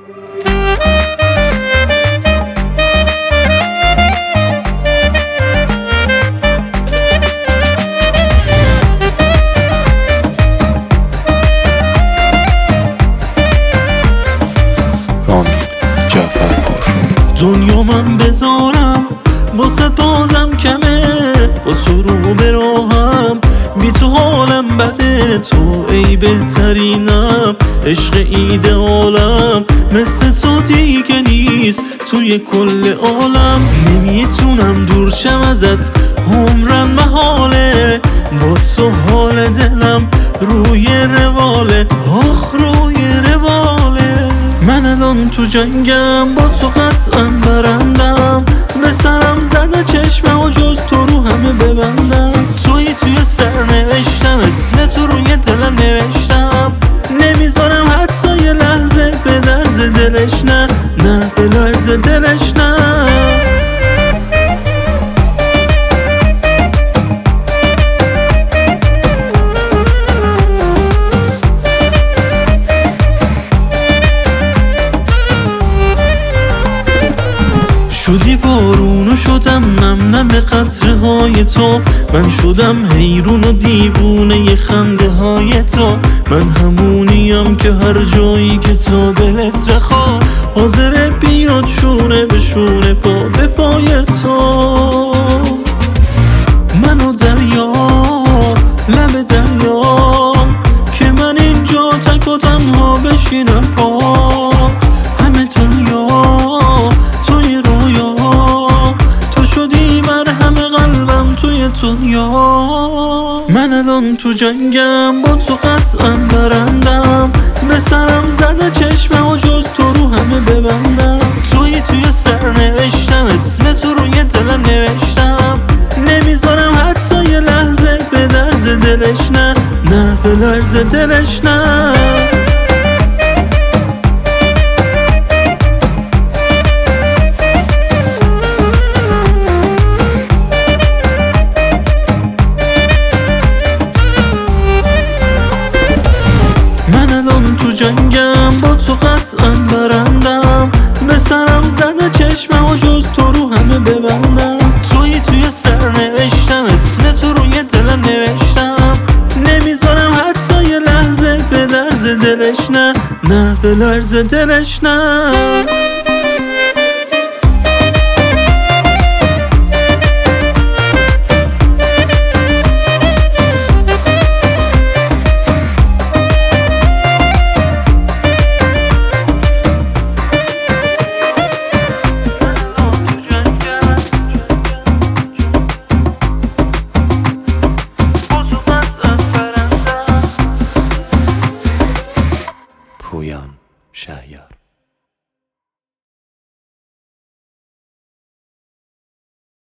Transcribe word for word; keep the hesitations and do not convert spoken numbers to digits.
دنیا من بذارم واسه بازم کمه، با تو رو براهم بی تو حالم بده. تو ای بهترینم، عشق ایدئالم، مثل تو دیگه نیست توی کل عالم. نمیتونم دور شم ازت، عمرم محاله، با تو حال دلم روی رواله، آخ روی رواله. من الان تو جنگم، با تو قطعا برندم، به سرم زده چشمه و جز تو رو همه ببندم. توی توی سر نوشتم، اسم تو روی دلم نوشتم، نمیذارم حتی یه لحظه به لرز دلش، نه نه به لرز دلش نه. شدی بارون و شدم نم نم قطره های تو، من شدم حیرون و دیوونه خنده های تو. من همونیم که هر جایی که تو دلت بخواد، حاضر بیاد شونه به شونه، پا به پای تو. من و دریا، لب دریا، که من اینجا تک و تنها بشینم پا. همه دنیا توی رویا، تو شدی مرهم قلبم توی دنیا. من الان تو جنگم، با تو قطعا برندم، به سرم زده چشمه و جز تو رو همه ببندم. توی توی سر نوشتم، اسم تو روی دلم نوشتم، نمیذارم حتی یه لحظه به لرز دلش، نه نه به لرز دلش نه. من الان تو جنگم، با تو قطعا برندم، به سرم زده چشمه و جز تو رو همه ببندم. توی توی سر نوشتم، اسم تو روی دلم نوشتم، نمیذارم حتی یه لحظه به لرز دلش، نه نه به لرز دلش نه. پویان شهریار.